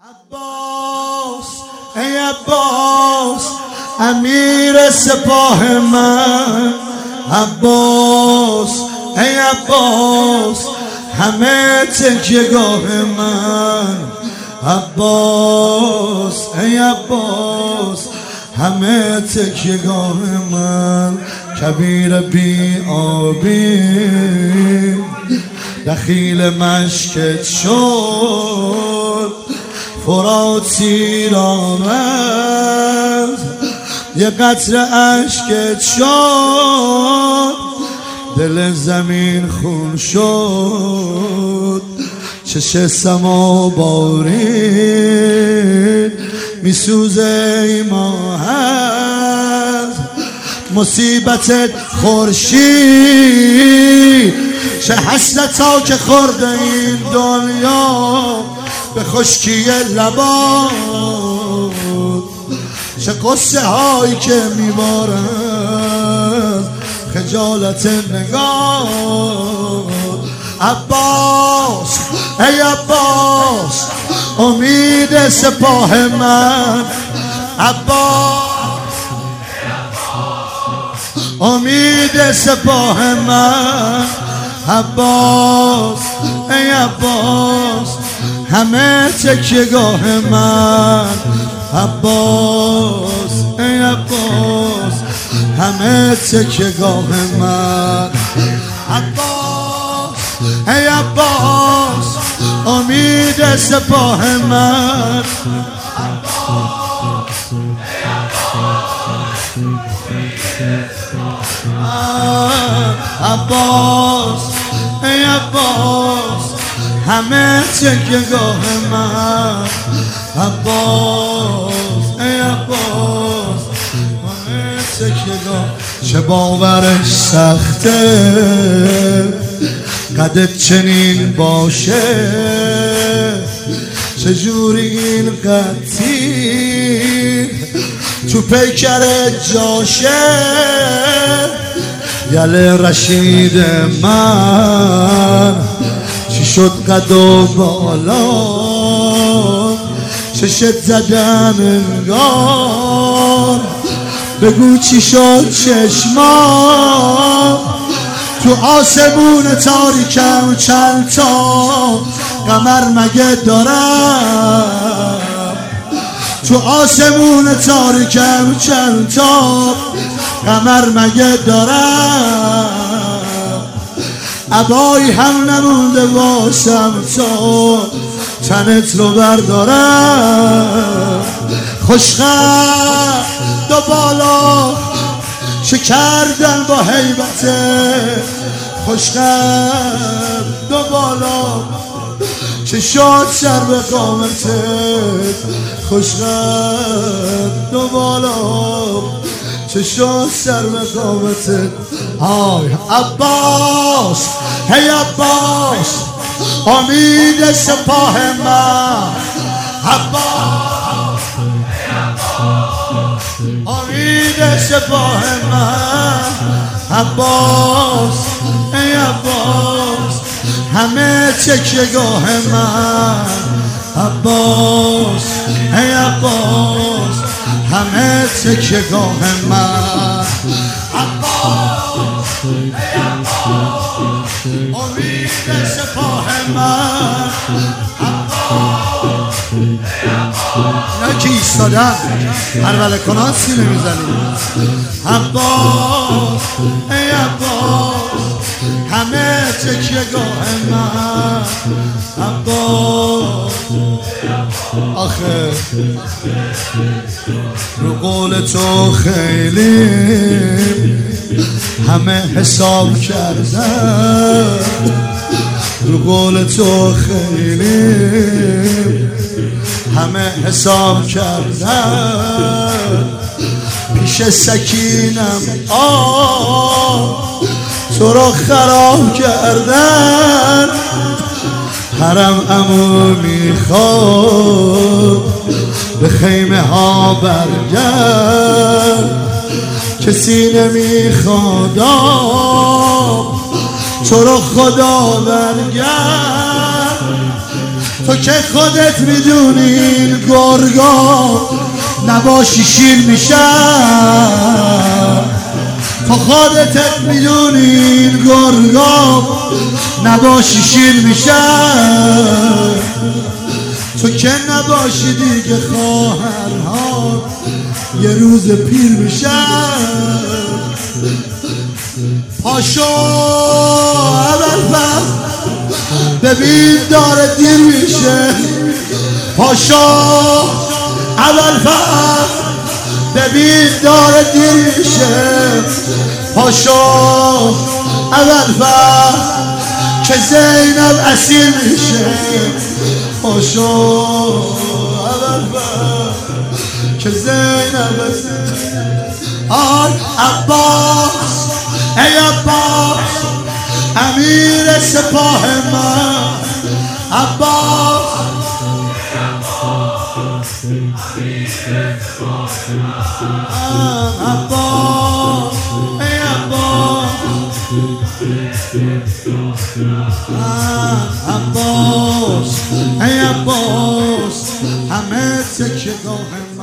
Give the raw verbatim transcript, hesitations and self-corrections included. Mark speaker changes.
Speaker 1: عباس ای عباس امیر سپاه من، عباس ای عباس همه تکیهگاه من، عباس ای عباس همه تکیهگاه من. کبیر بی آبی دخیل مشکت شد، فرات سیر آمد یه قطره اشکت شد، دل زمین خون شد، چش سما بارید میسوزه ای ماهت، مصیبتت خورشید، چه حسرتا که خورده این دنیا به خشکی لبات، چه قصه هایی که میبارد خجالت نگاه. عباس ای عباس امید سپاه من، عباس امید سپاه من، عباس ای عباس همه تکیهگاه من، عباس ای عباس همه تکیهگاه من، عباس ای عباس امید سپاه من، عباس ای عباس همه تکیهگاه من، عباس ای عباس همه تکیهگاه. چه باورش سخته قدت چنین باشه، چجوری این قدی تو پیکرت جاشه، یله رشید من چی شد قد و بالا، چشت زدم انگار، بگو چی شد چشما، تو آسمون تاریکم چند تا قمر مگه دارم، تو آسمون تاریکم چند تا قمر مگه دارم، عبایی هم نمونده واسم تا تنت رو بردارم، خوشخط دو بالا چه کردن با هیبته، خوشخط دو بالا چه شد سر به قامتت، خوشخط دو بالا چه شد سر به قامتت. های عباس ای عباس امید سپاه من، عباس امید سپاه من، عباس ای عباس همه تکیهگاه من، عباس ای عباس همه تکیهگاه من، عباس ای عباس امید سپاه من، عباس ای عباس اینا که ایستادن هرول کنان سینه میزنیم، عباس ای عباس همه تکیهگاه من، عباس آخه رو قول تو خیلی همه حساب کردن، رو قول تو خیلی همه حساب کردن، پیش سکینم آه تو رو خراب کردن، حرم امو میخواد به خیمه ها برگرد، کسی نمیخواد تو رو خدا برگرد، تو که خودت میدونین گرگا نباشی شیر میشن، تو خودت میدونین گرگا نباشی شیر میشن، تو که نباشی دیگه خواهرها یه روز پیر میشن. پاشو اول ببین داره دیر میشه، پاشو اول ببین داره دیر میشه، پاشو اول که زینب اسیر میشه، پاشو اول که زینب اسیر میشه. آی عباس ای عباس امیر سپاه من، عباس عباس ای عباس عباس ای عباس همه تکیه گاه